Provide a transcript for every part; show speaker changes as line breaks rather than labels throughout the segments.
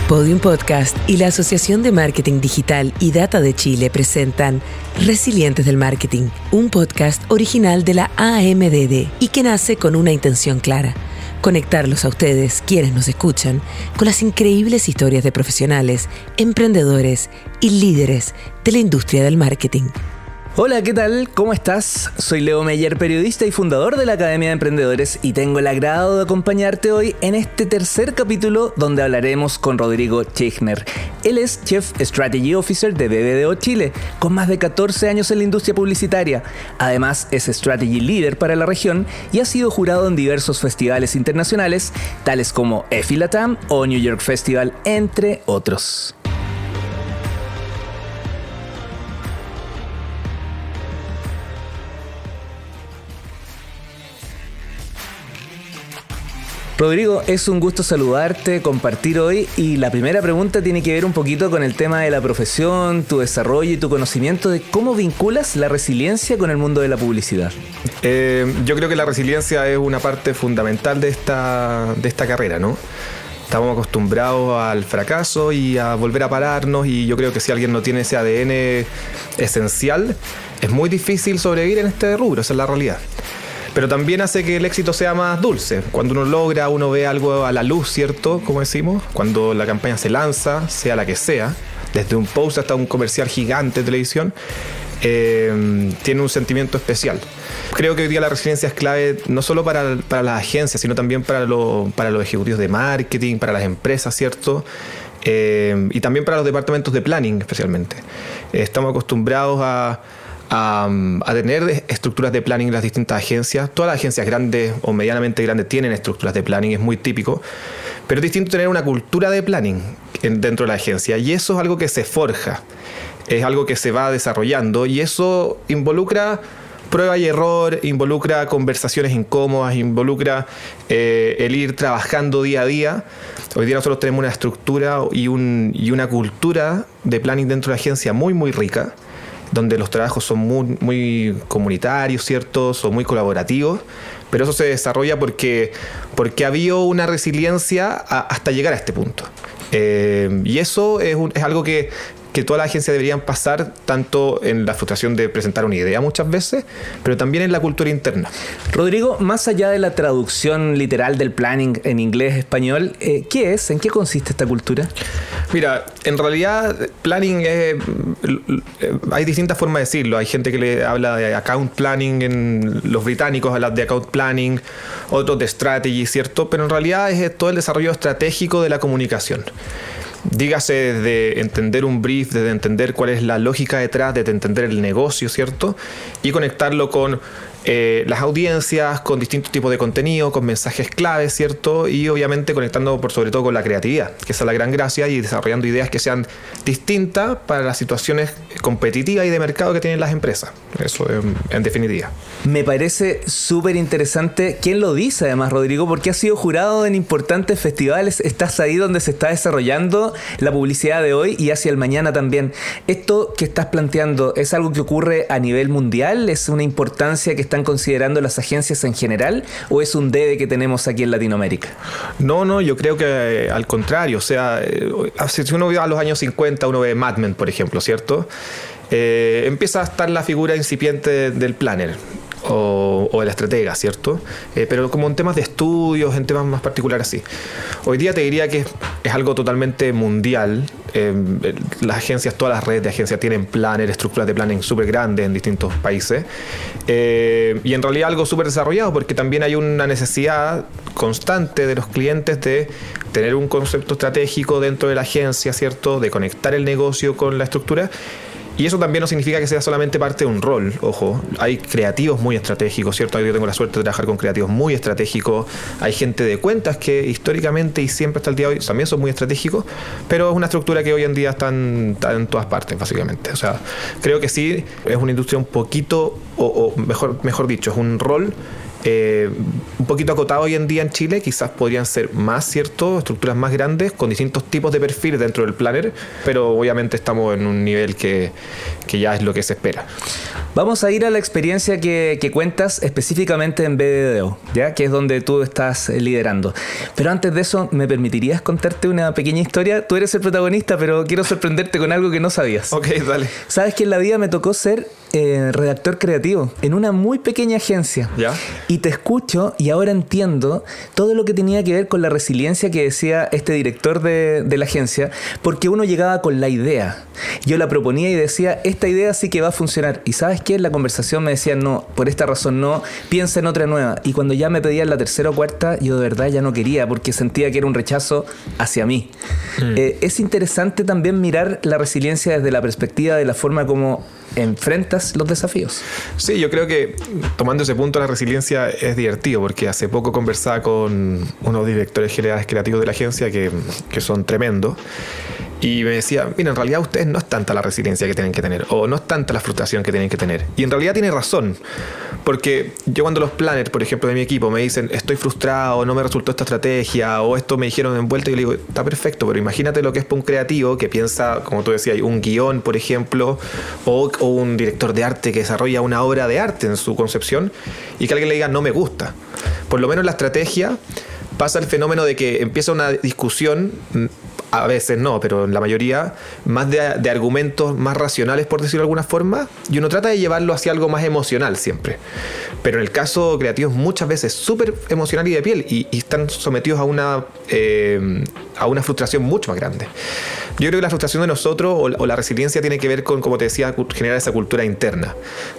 Podium Podcast y la Asociación de Marketing Digital y Data de Chile presentan Resilientes del Marketing, un podcast original de la AMDD y que nace con una intención clara: conectarlos a ustedes, quienes nos escuchan, con las increíbles historias de profesionales, emprendedores y líderes de la industria del marketing.
Hola, ¿qué tal? ¿Cómo estás? Soy Leo Meyer, periodista y fundador de la Academia de Emprendedores, y tengo el agrado de acompañarte hoy en este tercer capítulo donde hablaremos con Rodrigo Chechner. Él es Chief Strategy Officer de BBDO Chile, con más de 14 años en la industria publicitaria. Además, es Strategy Leader para la región y ha sido jurado en diversos festivales internacionales, tales como EFI Latam o New York Festival, entre otros. Rodrigo, es un gusto saludarte, compartir hoy, y la primera pregunta tiene que ver un poquito con el tema de la profesión, tu desarrollo y tu conocimiento de cómo vinculas la resiliencia con el mundo de la publicidad.
Yo creo que la resiliencia es una parte fundamental de esta carrera, ¿no? Estamos acostumbrados al fracaso y a volver a pararnos, y yo creo que si alguien no tiene ese ADN esencial, es muy difícil sobrevivir en este rubro, esa es la realidad. Pero también hace que el éxito sea más dulce. Cuando uno ve algo a la luz, ¿cierto? Como decimos, cuando la campaña se lanza, sea la que sea, desde un post hasta un comercial gigante de televisión, tiene un sentimiento especial. Creo que hoy día la resiliencia es clave no solo para las agencias, sino también para los ejecutivos de marketing, para las empresas, ¿cierto? Y también para los departamentos de planning, especialmente. Estamos acostumbrados a tener estructuras de planning en las distintas agencias. Todas las agencias grandes o medianamente grandes tienen estructuras de planning, es muy típico, pero es distinto tener una cultura de planning dentro de la agencia, y eso es algo que se forja, es algo que se va desarrollando, y eso involucra prueba y error, involucra conversaciones incómodas, involucra el ir trabajando día a día. Hoy día nosotros tenemos una estructura y una cultura de planning dentro de la agencia muy, muy rica, donde los trabajos son muy, muy comunitarios, ¿cierto? Son muy colaborativos, pero eso se desarrolla porque ha habido una resiliencia hasta llegar a este punto. Y eso es algo que todas las agencias deberían pasar, tanto en la frustración de presentar una idea muchas veces, pero también en la cultura interna.
Rodrigo, más allá de la traducción literal del planning en inglés-español, ¿qué es? ¿En qué consiste esta cultura?
Mira, en realidad planning hay distintas formas de decirlo. Hay gente que le habla de account planning, los británicos hablan de account planning, otros de strategy, ¿cierto? Pero en realidad es todo el desarrollo estratégico de la comunicación. Dígase desde entender un brief, desde entender cuál es la lógica detrás, desde entender el negocio, ¿cierto? Y conectarlo con las audiencias, con distintos tipos de contenido, con mensajes claves, ¿cierto? Y obviamente conectando por sobre todo con la creatividad, que esa es la gran gracia, y desarrollando ideas que sean distintas para las situaciones competitivas y de mercado que tienen las empresas. Eso en definitiva.
Me parece súper interesante quién lo dice, además, Rodrigo, porque has sido jurado en importantes festivales, estás ahí donde se está desarrollando la publicidad de hoy y hacia el mañana también. ¿Esto que estás planteando es algo que ocurre a nivel mundial? ¿Es una importancia que están considerando las agencias en general, o es un debe que tenemos aquí en Latinoamérica?
No, yo creo que al contrario. O sea, si uno ve a los años 50, uno ve Mad Men, por ejemplo, ¿cierto? Empieza a estar la figura incipiente del planner o del estratega, ¿cierto? Pero como en temas de estudios, en temas más particulares, así. Hoy día te diría que es algo totalmente mundial. Las agencias, todas las redes de agencias tienen planner, estructuras de planning súper grandes en distintos países. Y en realidad algo súper desarrollado, porque también hay una necesidad constante de los clientes de tener un concepto estratégico dentro de la agencia, ¿cierto? De conectar el negocio con la estructura. Y eso también no significa que sea solamente parte de un rol. Ojo, hay creativos muy estratégicos, ¿cierto? Yo tengo la suerte de trabajar con creativos muy estratégicos. Hay gente de cuentas que históricamente y siempre hasta el día de hoy también son muy estratégicos, pero es una estructura que hoy en día está en todas partes, básicamente. O sea, creo que sí, es una industria un poquito, o mejor dicho, es un rol un poquito acotado hoy en día en Chile, quizás podrían ser más, ¿cierto? Estructuras más grandes, con distintos tipos de perfiles dentro del planner, pero obviamente estamos en un nivel que ya es lo que se espera.
Vamos a ir a la experiencia que cuentas específicamente en BBDO, ¿ya? Que es donde tú estás liderando. Pero antes de eso, ¿me permitirías contarte una pequeña historia? Tú eres el protagonista, pero quiero sorprenderte con algo que no sabías.
Ok, dale.
Sabes que en la vida me tocó ser redactor creativo en una muy pequeña agencia.
¿Ya?
Y te escucho y ahora entiendo todo lo que tenía que ver con la resiliencia que decía este director de la agencia, porque uno llegaba con la idea. Yo la proponía y decía, esta idea sí que va a funcionar. Y ¿sabes qué? En la conversación me decían, no, por esta razón no, piensa en otra nueva. Y cuando ya me pedían la tercera o cuarta, yo de verdad ya no quería, porque sentía que era un rechazo hacia mí. Es interesante también mirar la resiliencia desde la perspectiva de la forma como enfrentas los desafíos.
Sí, yo creo que tomando ese punto la resiliencia es divertido, porque hace poco conversaba con unos directores generales creativos de la agencia que son tremendos, y me decía, mira, en realidad ustedes no es tanta la resiliencia que tienen que tener, o no es tanta la frustración que tienen que tener. Y en realidad tiene razón, porque yo cuando los planners, por ejemplo, de mi equipo me dicen, estoy frustrado, no me resultó esta estrategia, o esto me dijeron envuelto, y yo le digo, está perfecto, pero imagínate lo que es para un creativo que piensa, como tú decías, un guión, por ejemplo, o un director de arte que desarrolla una obra de arte en su concepción, y que alguien le diga, no me gusta. Por lo menos en la estrategia pasa el fenómeno de que empieza una discusión, a veces no, pero en la mayoría, más de argumentos más racionales, por decirlo de alguna forma, y uno trata de llevarlo hacia algo más emocional siempre. Pero en el caso creativo es muchas veces súper emocional y de piel, y están sometidos a una frustración mucho más grande. Yo creo que la frustración de nosotros o la resiliencia tiene que ver con, como te decía, generar esa cultura interna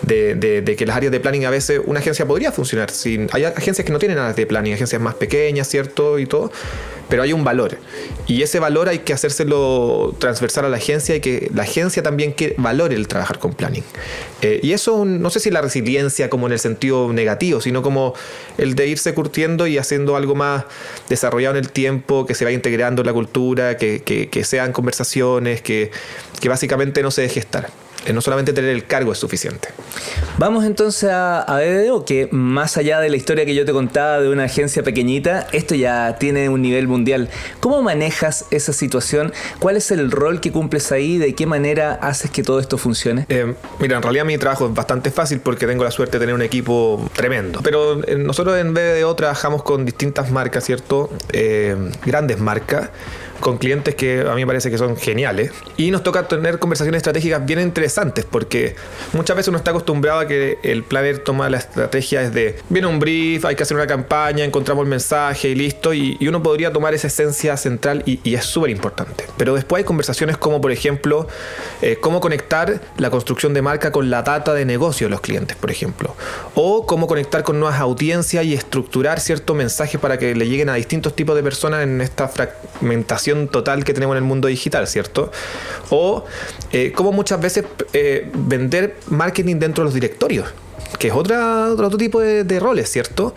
de que las áreas de planning, a veces una agencia podría funcionar hay agencias que no tienen áreas de planning, agencias más pequeñas, ¿cierto? Y todo, pero hay un valor, y ese valor hay que hacérselo transversal a la agencia, y que la agencia también valore el trabajar con planning. Y eso no sé si la resiliencia como en el sentido negativo, sino como el de irse curtiendo y haciendo algo más desarrollado en el tiempo, que se vaya integrando en la cultura, que sean conversaciones, que básicamente no se deje estar. No solamente tener el cargo es suficiente.
Vamos entonces a BBDO, que más allá de la historia que yo te contaba de una agencia pequeñita, esto ya tiene un nivel mundial. ¿Cómo manejas esa situación? ¿Cuál es el rol que cumples ahí? ¿De qué manera haces que todo esto funcione?
Mira, en realidad mi trabajo es bastante fácil porque tengo la suerte de tener un equipo tremendo. Pero nosotros en BBDO trabajamos con distintas marcas, ¿cierto? Grandes marcas, con clientes que a mí me parece que son geniales, y nos toca tener conversaciones estratégicas bien interesantes, porque muchas veces uno está acostumbrado a que el planner toma la estrategia desde viene un brief, hay que hacer una campaña, encontramos el mensaje y listo, y uno podría tomar esa esencia central y es súper importante. Pero después hay conversaciones como, por ejemplo, cómo conectar la construcción de marca con la data de negocio de los clientes, por ejemplo, o cómo conectar con nuevas audiencias y estructurar ciertos mensajes para que le lleguen a distintos tipos de personas en esta fragmentación total que tenemos en el mundo digital, ¿cierto? O como muchas veces vender marketing dentro de los directorios, que es otro tipo de roles, ¿cierto?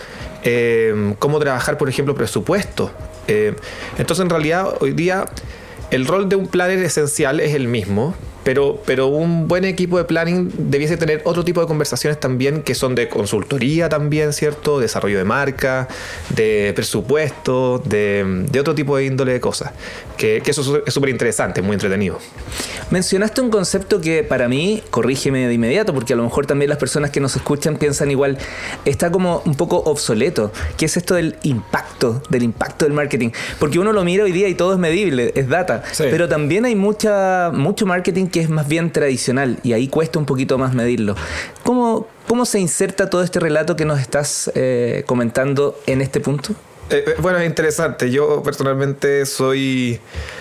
Cómo trabajar, por ejemplo, presupuesto. Entonces, en realidad, hoy día el rol de un planner esencial es el mismo, pero un buen equipo de planning debiese tener otro tipo de conversaciones también, que son de consultoría también, ¿cierto? Desarrollo de marca, de presupuesto, de otro tipo de índole de cosas. Que eso es súper interesante, muy entretenido.
Mencionaste un concepto que para mí, corrígeme de inmediato, porque a lo mejor también las personas que nos escuchan piensan igual, está como un poco obsoleto, que es esto del impacto del marketing. Porque uno lo mira hoy día y todo es medible, es data, sí. Pero también hay mucho marketing que es más bien tradicional, y ahí cuesta un poquito más medirlo. ¿Cómo se inserta todo este relato que nos estás comentando en este punto?
Bueno, es interesante. Yo personalmente soy...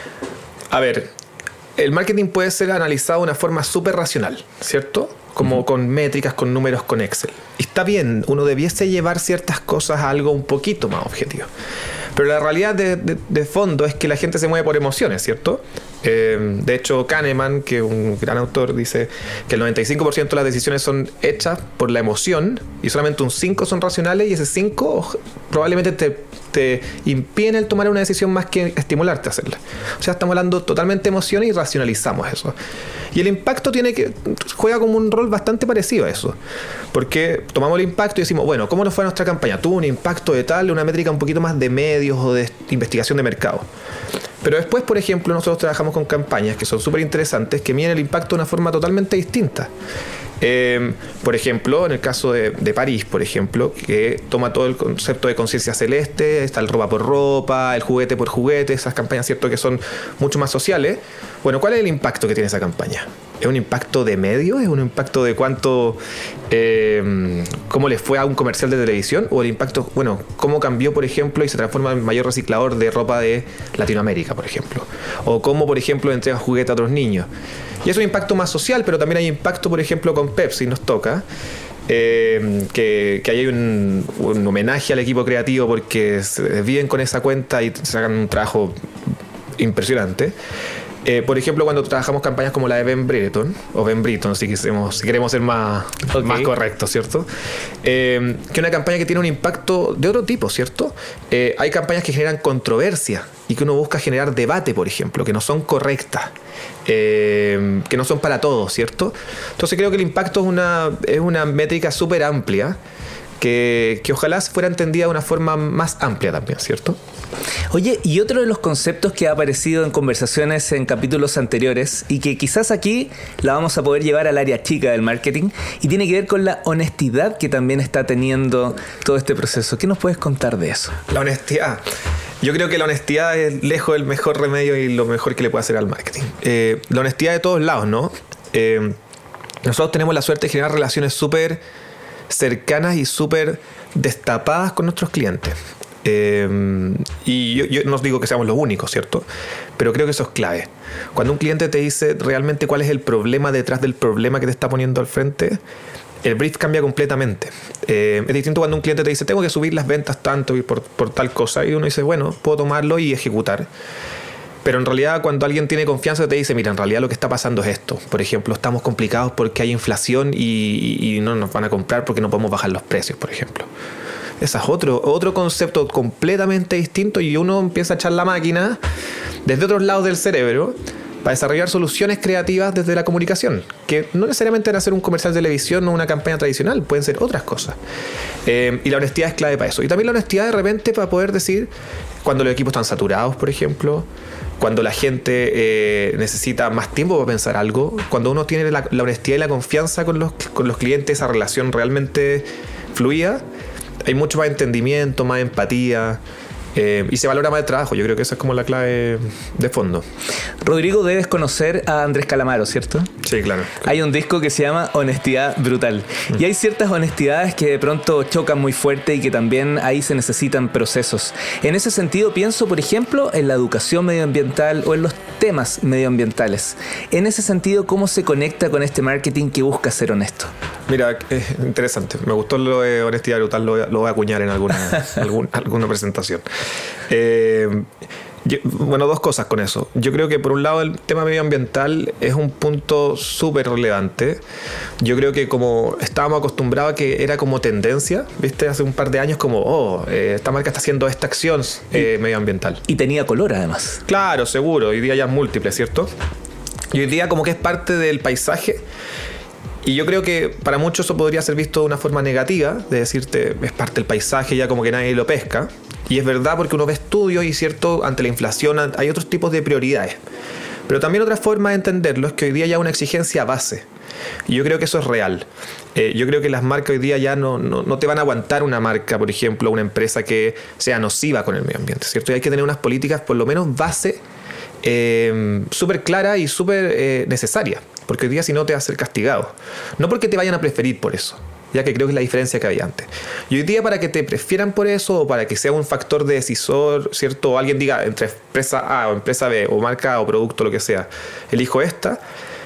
A ver, el marketing puede ser analizado de una forma súper racional, ¿cierto? Como con métricas, con números, con Excel. Y está bien, uno debiese llevar ciertas cosas a algo un poquito más objetivo. Pero la realidad de fondo es que la gente se mueve por emociones, ¿cierto? De hecho, Kahneman, que es un gran autor, dice que el 95% de las decisiones son hechas por la emoción y solamente un 5% son racionales, y ese 5% probablemente te te impiden el tomar una decisión más que estimularte a hacerla. O sea, estamos hablando totalmente de emociones y racionalizamos eso. Y el impacto juega como un rol bastante parecido a eso. Porque tomamos el impacto y decimos, bueno, ¿cómo nos fue nuestra campaña? Tuvo un impacto de tal, una métrica un poquito más de medios o de investigación de mercado. Pero después, por ejemplo, nosotros trabajamos con campañas que son súper interesantes, que miden el impacto de una forma totalmente distinta. Por ejemplo, en el caso de París, por ejemplo, que toma todo el concepto de conciencia celeste, está el ropa por ropa, el juguete por juguete, esas campañas, ¿cierto?, que son mucho más sociales. Bueno, ¿cuál es el impacto que tiene esa campaña? ¿Es un impacto de medio? ¿Es un impacto de cuánto, cómo le fue a un comercial de televisión? ¿O el impacto, bueno, cómo cambió, por ejemplo, y se transforma en mayor reciclador de ropa de Latinoamérica, por ejemplo? O cómo, por ejemplo, entrega juguete a otros niños. Y es un impacto más social, pero también hay impacto, por ejemplo, con Pepsi, nos toca. Que hay un homenaje al equipo creativo porque se desvíen con esa cuenta y sacan un trabajo impresionante. Por ejemplo, cuando trabajamos campañas como la de Ben Britton, o Ben Britton, si queremos ser más correctos, ¿cierto? Que es una campaña que tiene un impacto de otro tipo, ¿cierto? Hay campañas que generan controversia y que uno busca generar debate, por ejemplo, que no son correctas, que no son para todos, ¿cierto? Entonces creo que el impacto es una métrica súper amplia que ojalá fuera entendida de una forma más amplia también, ¿cierto?
Oye, y otro de los conceptos que ha aparecido en conversaciones en capítulos anteriores y que quizás aquí la vamos a poder llevar al área chica del marketing y tiene que ver con la honestidad que también está teniendo todo este proceso. ¿Qué nos puedes contar de eso?
La honestidad. Yo creo que la honestidad es lejos el mejor remedio y lo mejor que le puede hacer al marketing. La honestidad de todos lados, ¿no? Nosotros tenemos la suerte de generar relaciones súper cercanas y súper destapadas con nuestros clientes. Y yo no os digo que seamos los únicos, ¿cierto? Pero creo que eso es clave. Cuando un cliente te dice realmente cuál es el problema detrás del problema que te está poniendo al frente, el brief cambia completamente. Es distinto cuando un cliente te dice tengo que subir las ventas tanto y por tal cosa, y uno dice bueno, puedo tomarlo y ejecutar. Pero en realidad cuando alguien tiene confianza te dice, mira, en realidad lo que está pasando es esto. Por ejemplo, estamos complicados porque hay inflación y no nos van a comprar porque no podemos bajar los precios, por ejemplo. Ese es otro concepto completamente distinto y uno empieza a echar la máquina desde otros lados del cerebro para desarrollar soluciones creativas desde la comunicación, que no necesariamente van a ser un comercial de televisión o una campaña tradicional, pueden ser otras cosas. Y la honestidad es clave para eso. Y también la honestidad de repente para poder decir cuando los equipos están saturados, por ejemplo, cuando la gente necesita más tiempo para pensar algo, cuando uno tiene la honestidad y la confianza con los clientes, esa relación realmente fluida, hay mucho más entendimiento, más empatía y se valora más el trabajo. Yo creo que esa es como la clave de fondo.
Rodrigo, debes conocer a Andrés Calamaro, ¿cierto?
Sí, claro.
Hay un disco que se llama Honestidad Brutal. Y hay ciertas honestidades que de pronto chocan muy fuerte y que también ahí se necesitan procesos. En ese sentido pienso, por ejemplo, en la educación medioambiental o en los temas medioambientales. En ese sentido, ¿cómo se conecta con este marketing que busca ser honesto?
Mira, es interesante. Me gustó lo de honestidad brutal. Lo voy a acuñar en alguna presentación. Bueno, dos cosas con eso. Yo creo que por un lado el tema medioambiental es un punto súper relevante. Yo creo que como estábamos acostumbrados a que era como tendencia, ¿viste? Hace un par de años como, esta marca está haciendo esta acción medioambiental.
Y tenía color además.
Claro, seguro. Hoy día ya es múltiple, ¿cierto? Y hoy día como que es parte del paisaje. Y yo creo que para muchos eso podría ser visto de una forma negativa, de decirte es parte del paisaje, ya como que nadie lo pesca. Y es verdad porque uno ve estudios y cierto, ante la inflación hay otros tipos de prioridades. Pero también otra forma de entenderlo es que hoy día ya hay una exigencia base. Y yo creo que eso es real. Yo creo que las marcas hoy día ya no te van a aguantar una marca, por ejemplo, una empresa que sea nociva con el medio ambiente, ¿cierto? Y hay que tener unas políticas por lo menos base súper clara y súper necesaria, porque hoy día si no te vas a ser castigado, no porque te vayan a preferir por eso, ya que creo que es la diferencia que había antes. Y hoy día para que te prefieran por eso o para que sea un factor de decisor, ¿cierto? O alguien diga entre empresa A o empresa B o marca o producto, lo que sea, elijo esta,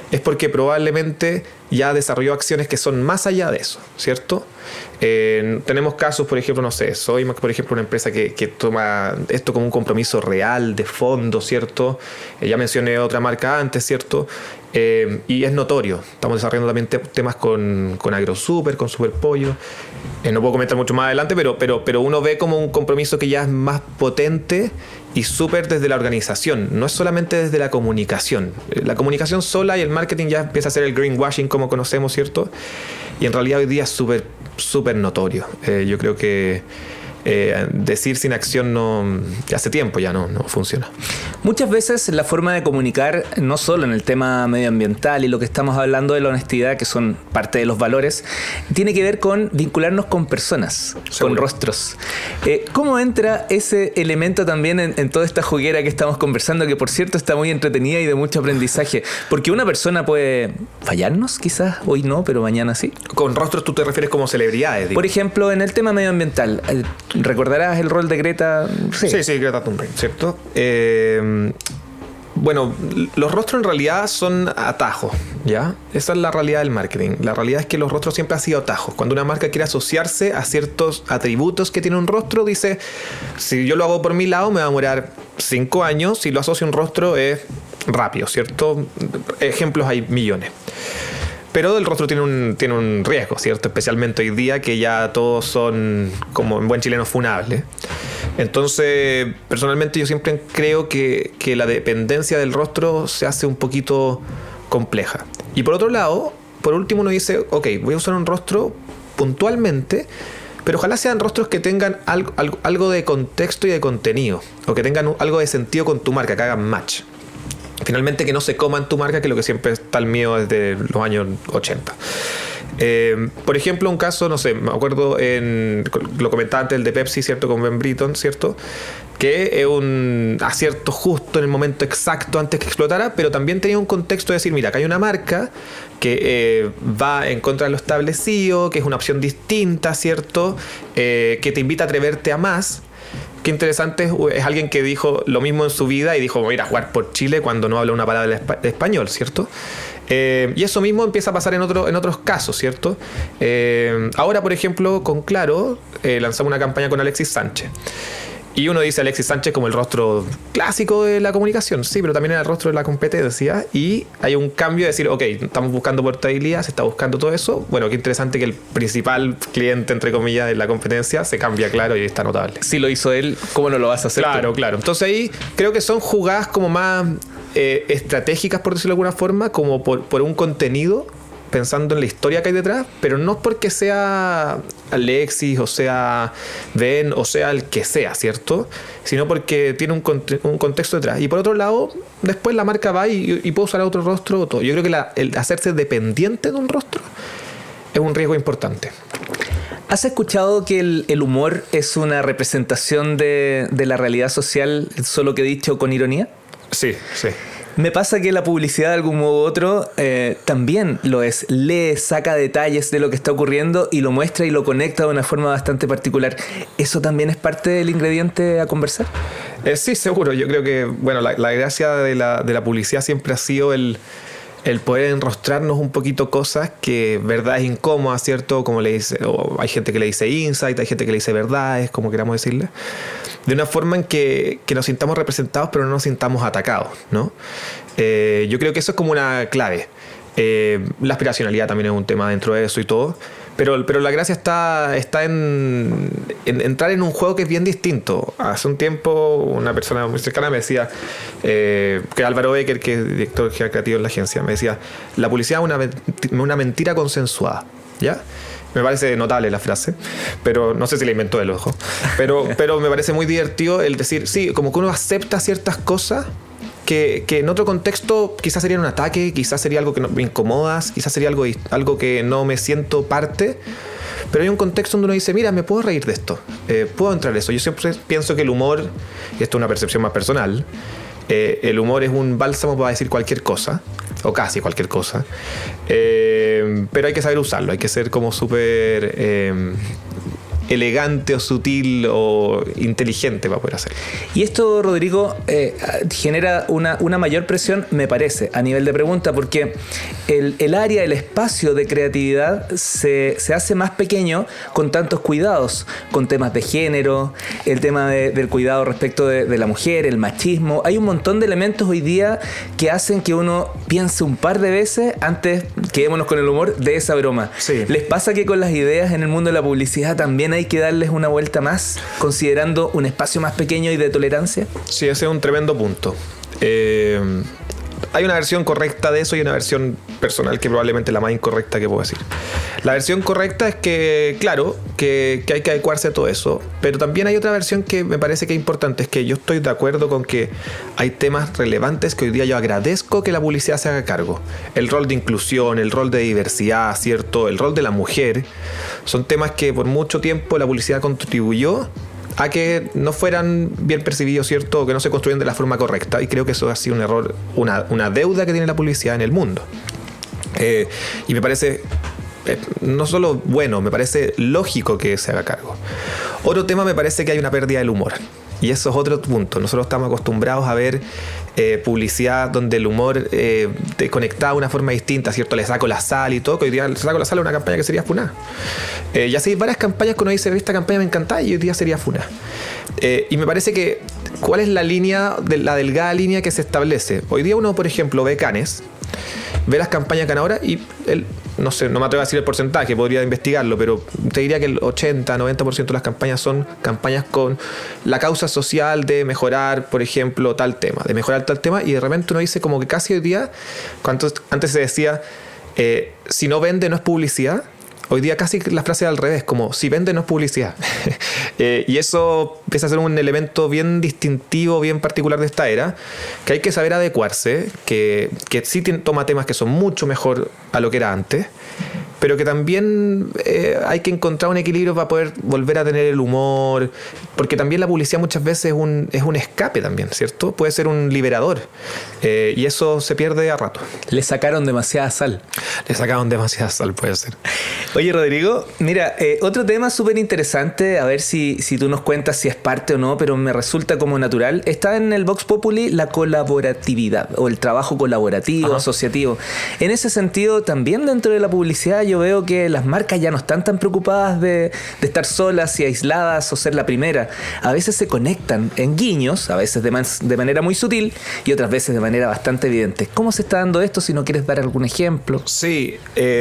es porque probablemente ya desarrolló acciones que son más allá de eso, ¿cierto? Tenemos casos, por ejemplo, no sé, Sodimac, por ejemplo, una empresa que toma esto como un compromiso real, de fondo, ¿cierto? Ya mencioné otra marca antes, ¿cierto? Y es notorio. Estamos desarrollando también temas con AgroSuper, con Superpollo. No puedo comentar mucho más adelante, pero uno ve como un compromiso que ya es más potente y súper desde la organización. No es solamente desde la comunicación. La comunicación sola y el marketing ya empieza a ser el greenwashing como conocemos, ¿cierto? Y en realidad hoy día es súper notorio. Yo creo que decir sin acción hace tiempo ya no funciona.
Muchas veces la forma de comunicar, no solo en el tema medioambiental y lo que estamos hablando de la honestidad, que son parte de los valores, tiene que ver con vincularnos con personas,
Seguro.
con rostros. ¿Cómo entra ese elemento también en toda esta juguera que estamos conversando, que por cierto está muy entretenida y de mucho aprendizaje? Porque una persona puede fallarnos, quizás hoy no, pero mañana sí.
Con rostros tú te refieres como celebridades, digo.
Por ejemplo, en el tema medioambiental, ¿recordarás el rol de Greta?
Sí, Greta Thunberg, ¿cierto? Bueno, los rostros en realidad son atajos, ¿ya? Esa es la realidad del marketing. La realidad es que los rostros siempre han sido atajos. Cuando una marca quiere asociarse a ciertos atributos que tiene un rostro, dice, si yo lo hago por mi lado me va a demorar 5 años, si lo asocio a un rostro es rápido, ¿cierto? Ejemplos hay millones. Pero el rostro tiene un riesgo, ¿cierto? Especialmente hoy día que ya todos son, como en buen chileno, funables. Entonces, personalmente yo siempre creo que la dependencia del rostro se hace un poquito compleja. Y por otro lado, por último uno dice, ok, voy a usar un rostro puntualmente, pero ojalá sean rostros que tengan algo de contexto y de contenido, o que tengan algo de sentido con tu marca, que hagan match. Finalmente que no se coman tu marca, que es lo que siempre está el mío desde los años 80. Por ejemplo, un caso, no sé, me acuerdo, lo comentaba antes, el de Pepsi, ¿cierto? Con Ben Britton, ¿cierto? Que es un acierto justo en el momento exacto antes que explotara, pero también tenía un contexto de decir, mira, acá hay una marca que va en contra de lo establecido, que es una opción distinta, ¿cierto? Que te invita a atreverte a más. Qué interesante, es alguien que dijo lo mismo en su vida y dijo, voy a ir a jugar por Chile cuando no habla una palabra de español, ¿cierto? Y eso mismo empieza a pasar en otros casos, ¿cierto? Ahora, por ejemplo, con Claro, lanzamos una campaña con Alexis Sánchez. Y uno dice Alexis Sánchez como el rostro clásico de la comunicación, sí, pero también era el rostro de la competencia. Y hay un cambio de decir, ok, estamos buscando portabilidad, se está buscando todo eso. Bueno, qué interesante que el principal cliente, entre comillas, de la competencia se cambia, Claro, y está notable.
Si lo hizo él, ¿cómo no lo vas a hacer
Claro,
tú?
claro. Entonces ahí creo que son jugadas como más estratégicas, por decirlo de alguna forma, como por un contenido, pensando en la historia que hay detrás, pero no porque sea Alexis o sea Ben o sea el que sea, ¿cierto? Sino porque tiene un contexto detrás. Y por otro lado, después la marca va y puede usar otro rostro o todo. Yo creo que el hacerse dependiente de un rostro es un riesgo importante.
¿Has escuchado que el humor es una representación de la realidad social, solo que dicho con ironía?
Sí.
Me pasa que la publicidad de algún modo u otro también lo es. Lee, saca detalles de lo que está ocurriendo y lo muestra y lo conecta de una forma bastante particular. ¿Eso también es parte del ingrediente a conversar?
Sí, seguro. Yo creo que bueno, la gracia de la publicidad siempre ha sido el poder enrostrarnos un poquito cosas que verdad es incómoda, ¿cierto? Como le dice, o hay gente que le dice insight, hay gente que le dice verdades, como queramos decirle, de una forma en que nos sintamos representados pero no nos sintamos atacados, ¿no? Yo creo que eso es como una clave. La aspiracionalidad también es un tema dentro de eso y todo, pero la gracia está en entrar en un juego que es bien distinto. Hace un tiempo una persona muy cercana me decía, que Álvaro Becker, que es director creativo en la agencia, me decía, la publicidad es una mentira consensuada, ¿ya? Me parece notable la frase, pero no sé si la inventó él, ojo. Pero me parece muy divertido el decir, sí, como que uno acepta ciertas cosas que en otro contexto quizás sería un ataque, quizás sería algo que me incomoda, quizás sería algo que no me siento parte, pero hay un contexto donde uno dice, mira, me puedo reír de esto, puedo entrar en eso. Yo siempre pienso que el humor, y esto es una percepción más personal, el humor es un bálsamo para decir cualquier cosa, o casi cualquier cosa, pero hay que saber usarlo, hay que ser como súper elegante o sutil o inteligente para poder hacerlo.
Y esto, Rodrigo, genera una mayor presión, me parece, a nivel de pregunta, porque el área, el espacio de creatividad se hace más pequeño con tantos cuidados, con temas de género, el tema del cuidado respecto de la mujer, el machismo. Hay un montón de elementos hoy día que hacen que uno piense un par de veces antes, quedémonos con el humor, de esa broma.
Sí.
¿Les pasa que con las ideas en el mundo de la publicidad también hay que darles una vuelta más, considerando un espacio más pequeño y de tolerancia?
Sí, ese es un tremendo punto. Hay una versión correcta de eso y una versión personal que probablemente es la más incorrecta que puedo decir. La versión correcta es que, claro, que hay que adecuarse a todo eso, pero también hay otra versión que me parece que es importante, es que yo estoy de acuerdo con que hay temas relevantes que hoy día yo agradezco que la publicidad se haga cargo. El rol de inclusión, el rol de diversidad, ¿cierto? El rol de la mujer, son temas que por mucho tiempo la publicidad contribuyó a que no fueran bien percibidos, ¿cierto? O que no se construyen de la forma correcta. Y creo que eso ha sido un error, una deuda que tiene la publicidad en el mundo. Y me parece no solo bueno, me parece lógico que se haga cargo. Otro tema, me parece que hay una pérdida del humor. Y eso es otro punto. Nosotros estamos acostumbrados a ver publicidad donde el humor te conectaba de una forma distinta, ¿cierto? Le saco la sal y todo, que hoy día le saco la sal a una campaña que sería funada. Ya sé, hay varias campañas que uno dice, esta campaña me encantaba y hoy día sería funada. Y me parece que, ¿cuál es la línea, la delgada línea que se establece? Hoy día uno, por ejemplo, ve Cannes, ve las campañas ganadoras y no sé, no me atrevo a decir el porcentaje, podría investigarlo, pero te diría que el 80-90% de las campañas son campañas con la causa social de mejorar, por ejemplo, tal tema, y de repente uno dice como que casi hoy día, cuando antes se decía si no vende no es publicidad, hoy día casi la frase es al revés, como si vende no es publicidad. Y eso empieza a ser un elemento bien distintivo, bien particular de esta era, que hay que saber adecuarse, que sí toma temas que son mucho mejor a lo que era antes, pero que también hay que encontrar un equilibrio para poder volver a tener el humor, porque también la publicidad muchas veces es un escape también, ¿cierto? Puede ser un liberador, y eso se pierde a rato.
Le sacaron demasiada sal.
Puede ser.
Oye, Rodrigo, mira, otro tema súper interesante, a ver si tú nos cuentas si es parte o no, pero me resulta como natural. Está en el Vox Populi la colaboratividad o el trabajo colaborativo,
Ajá.
asociativo. En ese sentido, también dentro de la publicidad yo veo que las marcas ya no están tan preocupadas de estar solas y aisladas o ser la primera. A veces se conectan en guiños, a veces de manera muy sutil y otras veces de manera bastante evidente. ¿Cómo se está dando esto? Si no quieres dar algún ejemplo.
Sí,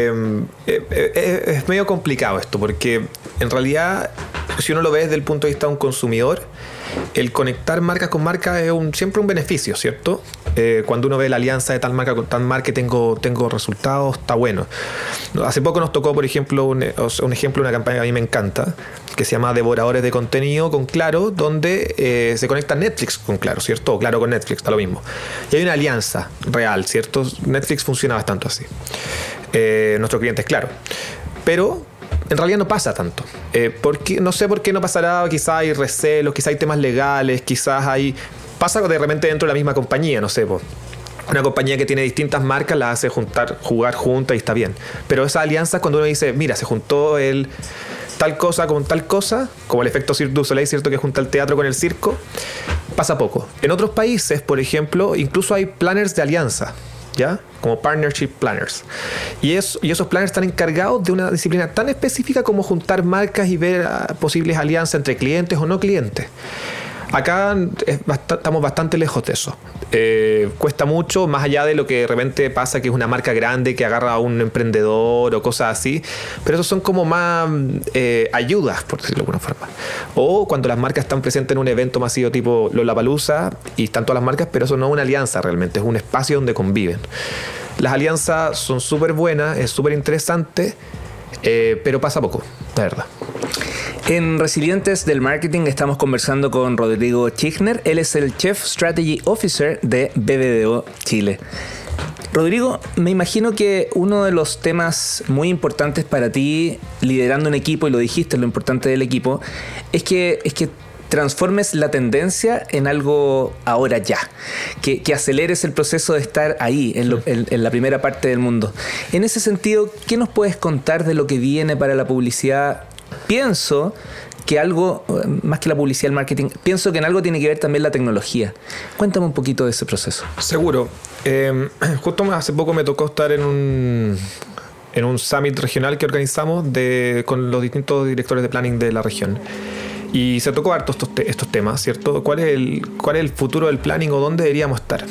es medio complicado esto, porque en realidad, si uno lo ve desde el punto de vista de un consumidor, el conectar marca con marca es siempre un beneficio, ¿cierto? Cuando uno ve la alianza de tal marca con tal marca, tengo resultados, está bueno. Hace poco nos tocó, por ejemplo, un ejemplo de una campaña que a mí me encanta, que se llama Devoradores de Contenido con Claro, donde se conecta Netflix con Claro, ¿cierto? O Claro con Netflix, está lo mismo. Y hay una alianza real, ¿cierto? Netflix funciona bastante así. Nuestro cliente es Claro. Pero en realidad no pasa tanto. Porque, no sé por qué no pasará, quizás hay recelos, quizás hay temas legales, pasa de repente dentro de la misma compañía, no sé, una compañía que tiene distintas marcas la hace jugar juntas y está bien. Pero esa alianza, cuando uno dice, mira, se juntó tal cosa con tal cosa, como el efecto Cirque du Soleil, ¿cierto? Que junta el teatro con el circo, pasa poco. En otros países, por ejemplo, incluso hay planners de alianza, ¿ya? Como partnership planners. Y esos planners están encargados de una disciplina tan específica como juntar marcas y ver posibles alianzas entre clientes o no clientes. Acá estamos bastante lejos de eso. Cuesta mucho, más allá de lo que de repente pasa, que es una marca grande que agarra a un emprendedor o cosas así, pero eso son como más ayudas, por decirlo de alguna forma. O cuando las marcas están presentes en un evento masivo tipo Lollapalooza y están todas las marcas, pero eso no es una alianza realmente, es un espacio donde conviven. Las alianzas son súper buenas, es súper interesante, pero pasa poco, la verdad.
En Resilientes del Marketing estamos conversando con Rodrigo Chichner. Él es el Chief Strategy Officer de BBDO Chile. Rodrigo, me imagino que uno de los temas muy importantes para ti, liderando un equipo, y lo dijiste, lo importante del equipo, es que transformes la tendencia en algo ahora ya, que aceleres el proceso de estar ahí, en la primera parte del mundo. En ese sentido, ¿qué nos puedes contar de lo que viene para la publicidad pienso que algo, más que la publicidad, el marketing, pienso que en algo tiene que ver también la tecnología. Cuéntame un poquito de ese proceso.
Seguro. Justo hace poco me tocó estar en un summit regional que organizamos con los distintos directores de planning de la región. Y se tocó harto estos temas, ¿cierto? ¿Cuál es el futuro del planning o dónde deberíamos estar?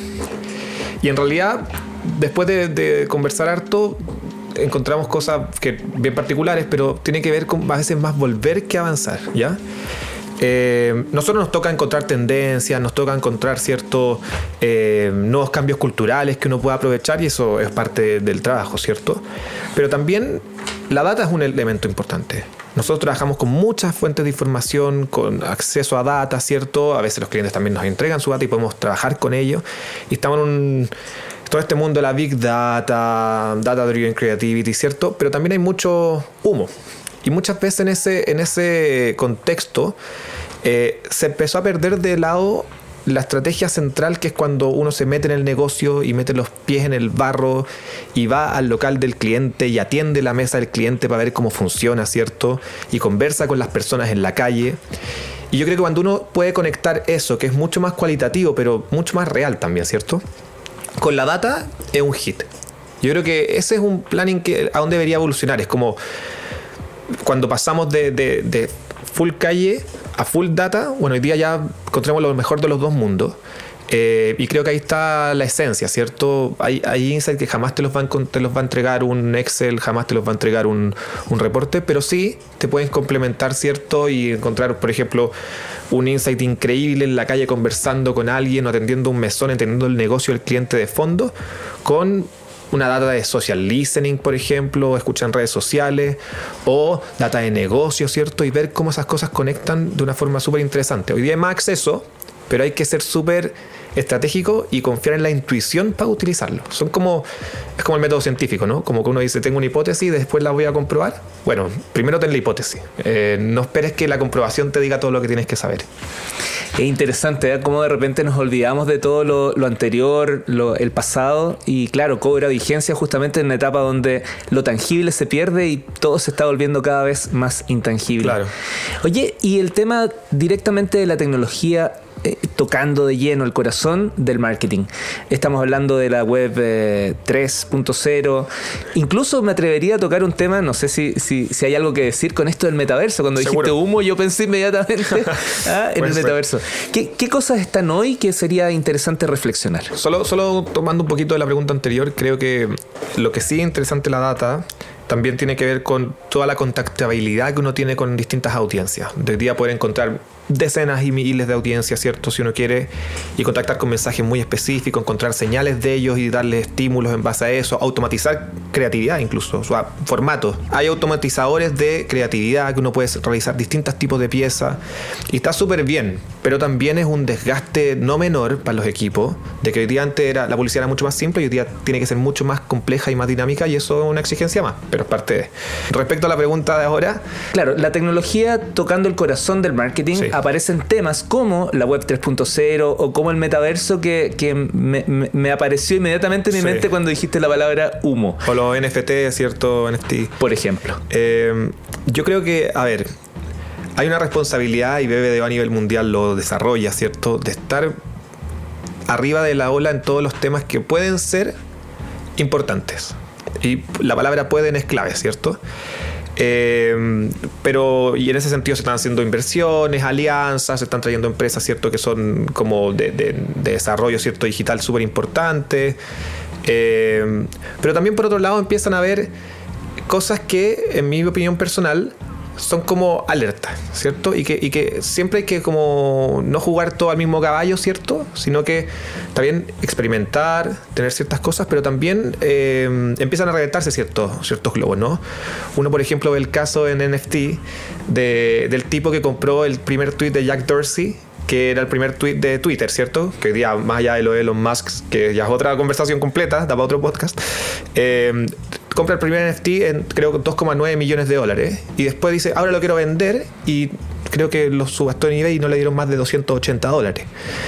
Y en realidad, después de conversar harto, encontramos cosas bien particulares, pero tiene que ver con a veces más volver que avanzar, ¿ya? Nosotros nos toca encontrar tendencias, nos toca encontrar ciertos nuevos cambios culturales que uno pueda aprovechar, y eso es parte del trabajo, ¿cierto? Pero también la data es un elemento importante. Nosotros trabajamos con muchas fuentes de información, con acceso a data, ¿cierto? A veces los clientes también nos entregan su data y podemos trabajar con ellos. Y estamos en todo este mundo de la Big Data, Data Driven Creativity, ¿cierto? Pero también hay mucho humo. Y muchas veces en ese contexto se empezó a perder de lado la estrategia central, que es cuando uno se mete en el negocio y mete los pies en el barro y va al local del cliente y atiende la mesa del cliente para ver cómo funciona, ¿cierto? Y conversa con las personas en la calle. Y yo creo que cuando uno puede conectar eso, que es mucho más cualitativo, pero mucho más real también, ¿cierto?, con la data, es un hit. Yo creo que ese es un planning a donde debería evolucionar. Es como cuando pasamos de full calle a full data. Bueno, hoy día ya encontramos lo mejor de los dos mundos. Y creo que ahí está la esencia, ¿cierto? Hay insights que jamás te los va a entregar un Excel, jamás te los va a entregar un reporte, pero sí te pueden complementar, ¿cierto? Y encontrar, por ejemplo, un insight increíble en la calle conversando con alguien o atendiendo un mesón, entendiendo el negocio del cliente de fondo, con una data de social listening, por ejemplo, escuchar en redes sociales, o data de negocio, ¿cierto? Y ver cómo esas cosas conectan de una forma súper interesante. Hoy día hay más acceso, pero hay que ser súper estratégico y confiar en la intuición para utilizarlo. Es como el método científico, ¿no? Como que uno dice, tengo una hipótesis y después la voy a comprobar. Bueno, primero ten la hipótesis. No esperes que la comprobación te diga todo lo que tienes que saber.
Es interesante, ¿eh? Cómo de repente nos olvidamos de todo lo anterior, el pasado, y claro, cobra vigencia justamente en una etapa donde lo tangible se pierde y todo se está volviendo cada vez más intangible. Claro. Oye, y el tema directamente de la tecnología, tocando de lleno el corazón del marketing. Estamos hablando de la web 3.0. Incluso me atrevería a tocar un tema, no sé si hay algo que decir con esto del metaverso. Cuando dijiste humo, yo pensé inmediatamente en el metaverso. ¿Qué cosas están hoy que sería interesante reflexionar?
Solo tomando un poquito de la pregunta anterior, creo que lo que sí es interesante la data también tiene que ver con toda la contactabilidad que uno tiene con distintas audiencias. De día poder encontrar decenas y miles de audiencias, ¿cierto? Si uno quiere, y contactar con mensajes muy específicos, encontrar señales de ellos y darle estímulos en base a eso, automatizar creatividad incluso, o sea, formatos. Hay automatizadores de creatividad que uno puede realizar distintos tipos de piezas y está súper bien, pero también es un desgaste no menor para los equipos, de que hoy día antes la publicidad era mucho más simple y hoy día tiene que ser mucho más compleja y más dinámica, y eso es una exigencia más, pero es parte de. Respecto a la pregunta de ahora,
claro, la tecnología tocando el corazón del marketing, sí. Aparecen temas como la web 3.0 o como el metaverso que me apareció inmediatamente en mi mente cuando dijiste la palabra humo.
O los NFT, ¿cierto? NFT.
Por ejemplo.
Yo creo que, a ver, hay una responsabilidad, y BBDO a nivel mundial lo desarrolla, ¿cierto? De estar arriba de la ola en todos los temas que pueden ser importantes. Y la palabra pueden es clave, ¿cierto? Pero y en ese sentido se están haciendo inversiones, alianzas, se están trayendo empresas, ¿cierto?, que son como de desarrollo, ¿cierto?, digital súper importantes, pero también por otro lado empiezan a haber cosas que, en mi opinión personal, son como alertas, ¿cierto? Y que siempre hay que como no jugar todo al mismo caballo, ¿cierto? Sino que también experimentar, tener ciertas cosas, pero también empiezan a reventarse ciertos globos, ¿no? Uno, por ejemplo, ve el caso en NFT del tipo que compró el primer tweet de Jack Dorsey, que era el primer tweet de Twitter, ¿cierto? Que hoy día, más allá de lo de Elon Musk, que ya es otra conversación completa, da para otro podcast, compra el primer NFT en, creo, $2,9 millones, y después dice, ahora lo quiero vender, y creo que lo subastó en eBay y no le dieron más de $280.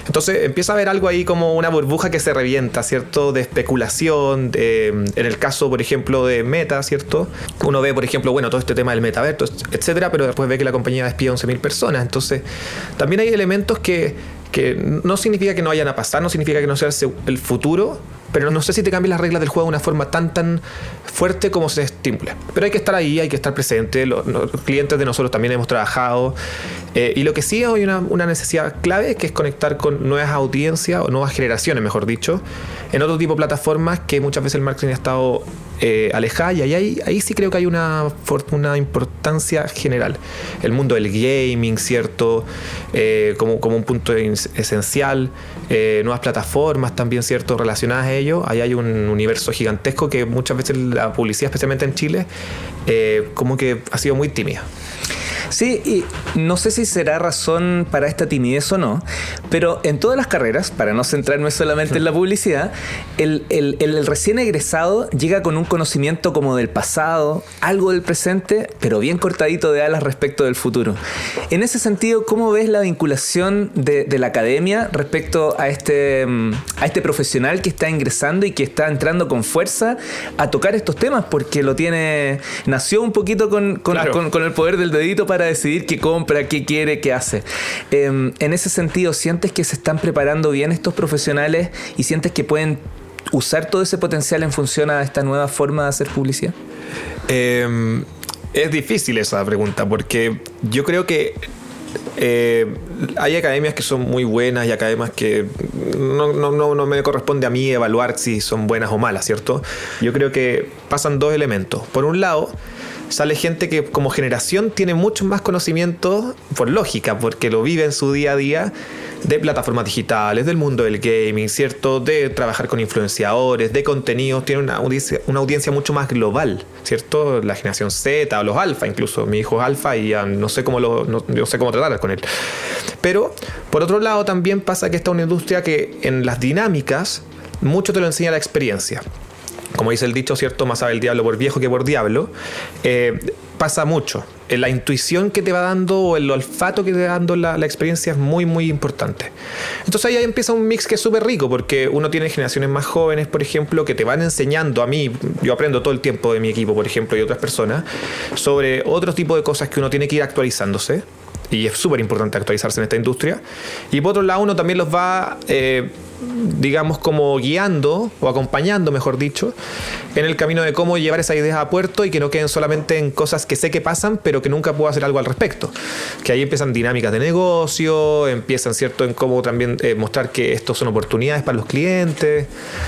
Entonces empieza a haber algo ahí como una burbuja que se revienta, ¿cierto? De especulación, en el caso, por ejemplo, de Meta, ¿cierto? Uno ve, por ejemplo, bueno, todo este tema del metaverso, etcétera, pero después ve que la compañía despide 11.000 personas. Entonces, también hay elementos que no significa que no vayan a pasar, no significa que no sea el futuro, pero no sé si te cambian las reglas del juego de una forma tan fuerte como se estimula. Pero hay que estar ahí, hay que estar presente. Los clientes de nosotros también hemos trabajado. Y lo que sí hay una necesidad clave, que es conectar con nuevas audiencias o nuevas generaciones, mejor dicho, en otro tipo de plataformas que muchas veces el marketing ha estado alejada, y ahí sí creo que hay una importancia general. El mundo del gaming, ¿cierto? Como un punto esencial. Nuevas plataformas también, ¿cierto? Relacionadas a ello. Ahí hay un universo gigantesco que muchas veces la publicidad, especialmente en Chile, como que ha sido muy tímida.
Sí, y no sé si será razón para esta timidez o no, pero en todas las carreras, para no centrarme solamente en la publicidad, el recién egresado llega con un conocimiento como del pasado, algo del presente, pero bien cortadito de alas respecto del futuro. En ese sentido, ¿cómo ves la vinculación de la academia respecto a este profesional que está ingresando y que está entrando con fuerza a tocar estos temas? Porque nació un poquito con el poder del dedito para decidir qué compra, qué quiere, qué hace. En ese sentido, ¿sientes que se están preparando bien estos profesionales y sientes que pueden usar todo ese potencial en función a esta nueva forma de hacer publicidad?
Es difícil esa pregunta, porque yo creo que hay academias que son muy buenas y academias que no me corresponde a mí evaluar si son buenas o malas, ¿cierto? Yo creo que pasan dos elementos. Por un lado, sale gente que como generación tiene mucho más conocimiento, por lógica, porque lo vive en su día a día, de plataformas digitales, del mundo del gaming, ¿cierto? De trabajar con influenciadores, de contenidos. Tiene una audiencia mucho más global, ¿cierto? La generación Z o los alfa, incluso. Mi hijo es alfa y ya no sé cómo tratar con él. Pero, por otro lado, también pasa que esta es una industria que en las dinámicas mucho te lo enseña la experiencia. Como dice el dicho, ¿cierto? Más sabe el diablo por viejo que por diablo. Pasa mucho. La intuición que te va dando o el olfato que te va dando la experiencia es muy, muy importante. Entonces ahí empieza un mix que es súper rico, porque uno tiene generaciones más jóvenes, por ejemplo, que te van enseñando. A mí, yo aprendo todo el tiempo de mi equipo, por ejemplo, y otras personas, sobre otro tipo de cosas que uno tiene que ir actualizándose. Y es súper importante actualizarse en esta industria. Y por otro lado, uno también los va, digamos, como guiando o acompañando, mejor dicho, en el camino de cómo llevar esas ideas a puerto y que no queden solamente en cosas que sé que pasan, pero que nunca puedo hacer algo al respecto. Que ahí empiezan dinámicas de negocio, empiezan, ¿cierto?, en cómo también mostrar que estos son oportunidades para los clientes,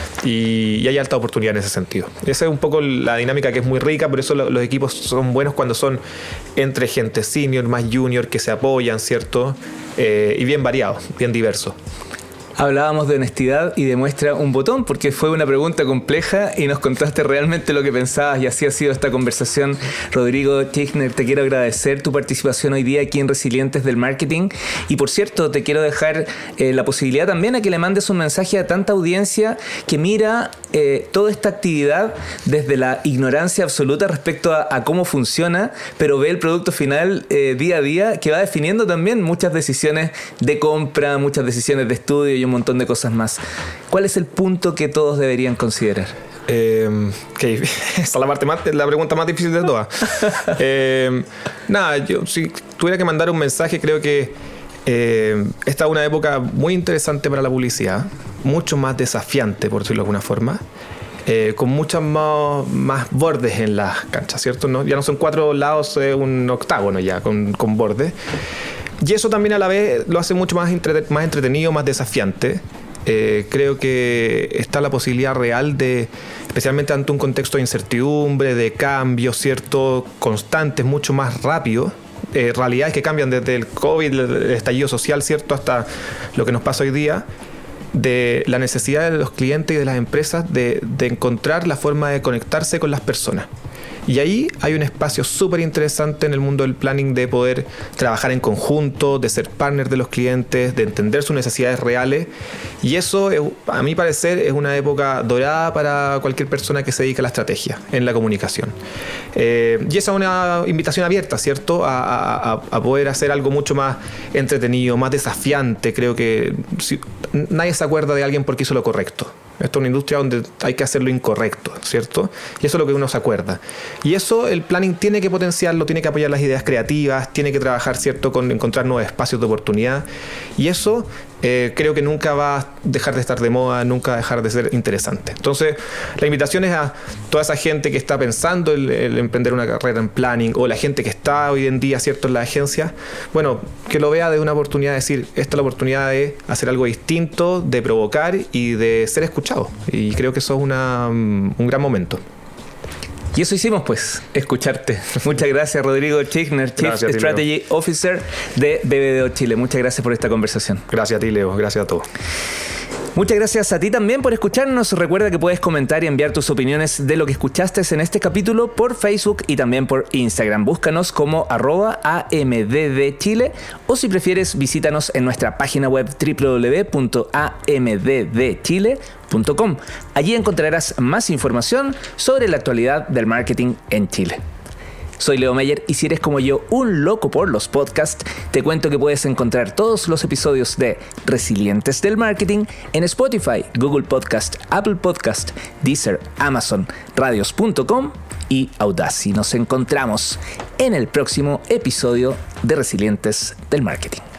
y hay alta oportunidad en ese sentido. Esa es un poco la dinámica que es muy rica, por eso los equipos son buenos cuando son entre gente senior más junior que se apoyan, ¿cierto? Y bien variados, bien diversos.
Hablábamos de honestidad y demuestra un botón, porque fue una pregunta compleja y nos contaste realmente lo que pensabas, y así ha sido esta conversación. Rodrigo Teichner, te quiero agradecer tu participación hoy día aquí en Resilientes del Marketing, y por cierto te quiero dejar la posibilidad también a que le mandes un mensaje a tanta audiencia que mira toda esta actividad desde la ignorancia absoluta respecto a cómo funciona, pero ve el producto final día a día, que va definiendo también muchas decisiones de compra, muchas decisiones de estudio y un montón de cosas más. ¿Cuál es el punto que todos deberían considerar?
Esa es la pregunta más difícil de todas. Yo si tuviera que mandar un mensaje, creo que esta es una época muy interesante para la publicidad, mucho más desafiante, por decirlo de alguna forma, con muchos más bordes en las canchas, ¿cierto? ¿No? Ya no son 4 lados, un octágono ya con bordes. Y eso también a la vez lo hace mucho más entretenido, más desafiante. Creo que está la posibilidad real de, especialmente ante un contexto de incertidumbre, de cambios, ¿cierto?, constantes, mucho más rápido. Realidades que cambian desde el COVID, el estallido social, ¿cierto?, hasta lo que nos pasa hoy día, de la necesidad de los clientes y de las empresas de encontrar la forma de conectarse con las personas. Y ahí hay un espacio súper interesante en el mundo del planning de poder trabajar en conjunto, de ser partner de los clientes, de entender sus necesidades reales. Y eso, a mi parecer, es una época dorada para cualquier persona que se dedique a la estrategia en la comunicación. Y esa es una invitación abierta, ¿cierto? A poder hacer algo mucho más entretenido, más desafiante. Creo que nadie se acuerda de alguien porque hizo lo correcto. Esto es una industria donde hay que hacer lo incorrecto, ¿cierto? Y eso es lo que uno se acuerda. Y eso el planning tiene que potenciarlo, tiene que apoyar las ideas creativas, tiene que trabajar, ¿cierto?, con encontrar nuevos espacios de oportunidad. Y eso creo que nunca va a dejar de estar de moda, nunca va a dejar de ser interesante. Entonces, la invitación es a toda esa gente que está pensando el emprender una carrera en planning, o la gente que está hoy en día, ¿cierto?, en las agencias, bueno, que lo vea de una oportunidad de decir, esta es la oportunidad de hacer algo distinto, de provocar y de ser escuchado. Y creo que eso es un gran momento.
Y eso hicimos, pues, escucharte. Muchas gracias, Rodrigo Tschechner, Chief Strategy Officer de BBDO Chile. Muchas gracias por esta conversación.
Gracias a ti, Leo. Gracias a todos.
Muchas gracias a ti también por escucharnos. Recuerda que puedes comentar y enviar tus opiniones de lo que escuchaste en este capítulo por Facebook y también por Instagram. Búscanos como @AMDDChile, o si prefieres, visítanos en nuestra página web www.amddchile.com. Allí encontrarás más información sobre la actualidad del marketing en Chile. Soy Leo Meyer y si eres como yo, un loco por los podcasts, te cuento que puedes encontrar todos los episodios de Resilientes del Marketing en Spotify, Google Podcast, Apple Podcast, Deezer, Amazon, Radios.com y Audacy. Nos encontramos en el próximo episodio de Resilientes del Marketing.